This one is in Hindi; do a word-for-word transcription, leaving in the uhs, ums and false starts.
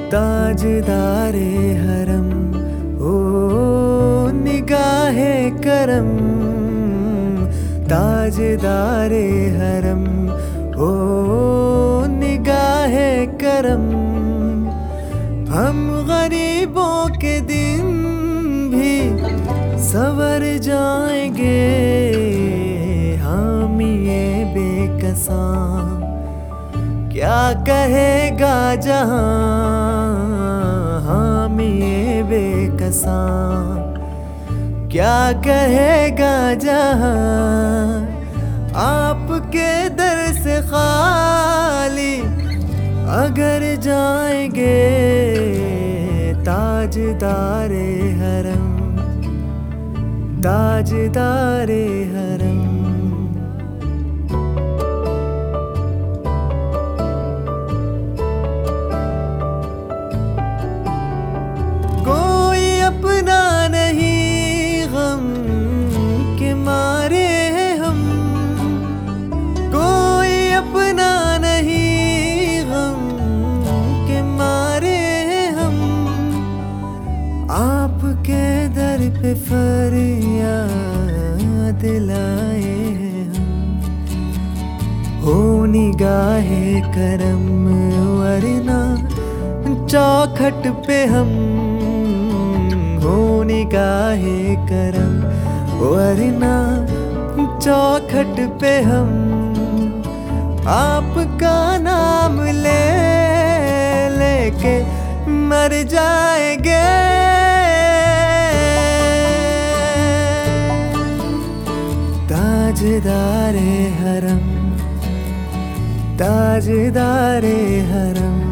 ताजदारे हरम ओ निगाहे करम, ताजदारे हरम ओ निगाहे करम। हम गरीबों के दिन भी सवर जाएंगे, हामी ये बेकसां क्या कहेगा जहां, हामी ये बेकसां क्या कहेगा जहां। आपके दर से खाली अगर जाएंगे, ताजदारे हरम ताजदारे हरम। कोई अपना नहीं गम के मारे हैं हम, कोई अपना नहीं गम के मारे हैं हम। आपके दर पे फरियाद लाए हैं हम, हो निगाहे करम वरना चौखट पे हम, हो निगाहे करम वरना चौखट पे हम। आपका नाम ले लेके मर जाएंगे, ताजदारे हरम ताजदारे हरम।